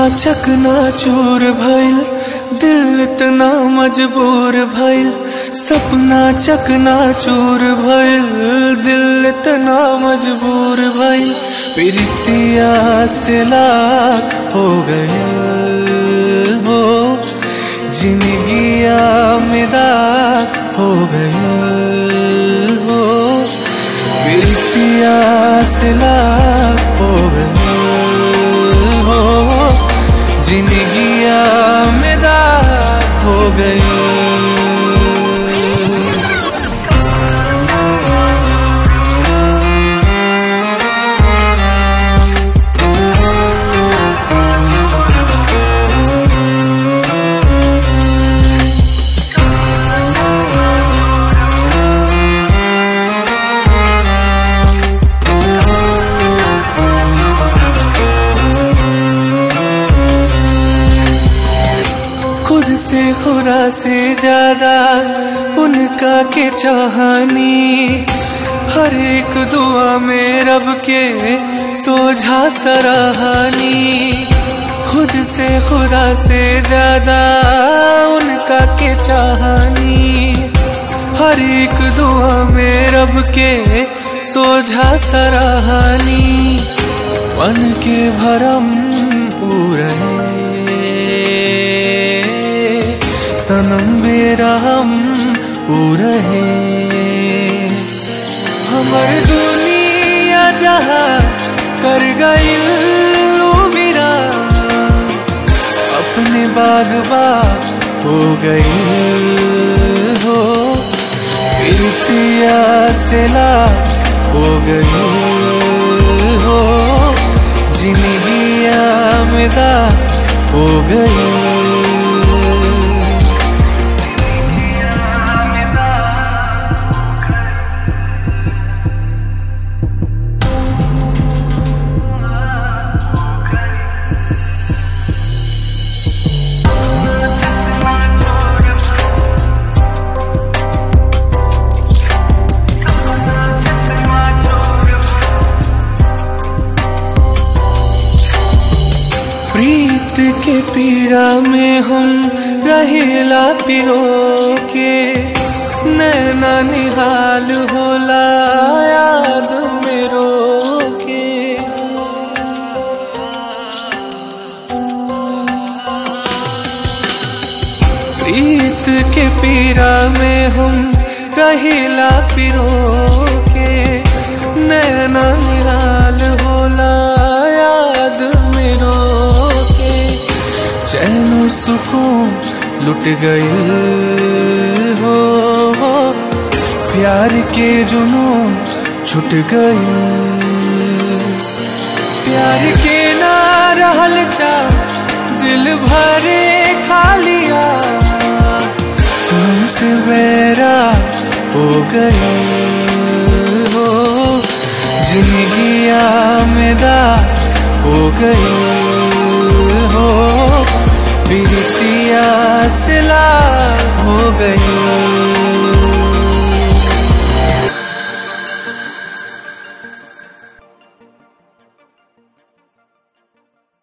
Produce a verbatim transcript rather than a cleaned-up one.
चकना चूर भइल, दिल इतना मजबूर भइल। सपना चकना चूर भइल, दिल इतना मजबूर भइल। प्रीतिया से लाख हो गए हो, जिंदगिया में दाग हो गए हो। प्रीतिया से लाख हो गए हो, जिंदगिया में दाग हो गए। खुद से खुदा से ज्यादा उनका के चाहनी, हर एक दुआ में रब के सोझा सराहनी। खुद से खुदा से ज्यादा उनका के चाहनी, हर एक दुआ में रब के सोझा सराहनी। मन के भरम पूरे सनम बेरहम पूरे, हमर दुनिया जहाँ कर गई मेरा, अपने बागबा हो गई हो। प्रीतिया से लाख हो गई हो, जिंदगिया में दाग हो गई। प्रीत के पीड़ा में हम रहेला पिरो के, नैना निहाल होला याद में रो के। प्रीत के पीड़ा में हम रहेला पिरो के, नैना निहाल होला याद में रो। चैन सुकून लुट गई हो, प्यार के जुनून छुट गई। प्यार के ना रहल चा दिल भरे खालिया, हमसे बेरा हो गई हो। जिंदगिया में दाग हो गई हो, प्रीतिया से लाख हो गई।